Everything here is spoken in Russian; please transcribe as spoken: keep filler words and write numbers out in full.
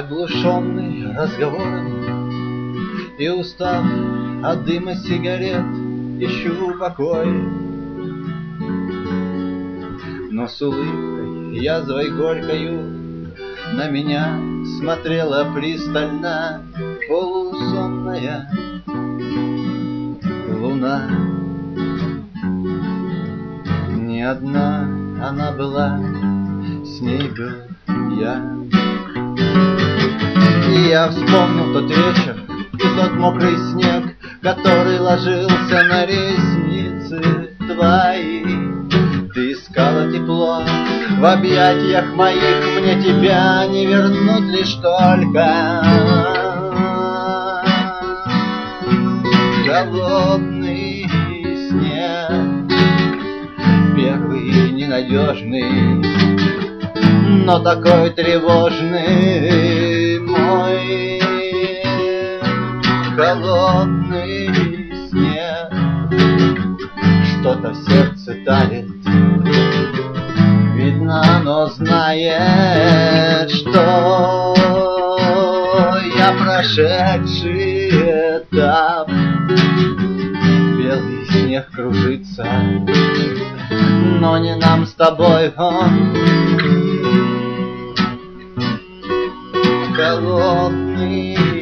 Оглушенный разговорами и устав от дыма сигарет, ищу покой. Но с улыбкой, язвой горькою на меня смотрела пристально полусонная луна. Не одна она была, с ней был я. И я вспомнил тот вечер и тот мокрый снег, который ложился на ресницы твои. Ты искала тепло в объятиях моих, мне тебя не вернуть лишь только. Голодный снег, первый ненадежный, но такой тревожный мой. Холодный снег, что-то в сердце тает, видно, оно знает, что я прошедший этап. Белый снег кружится, но не нам с тобой он. Холодный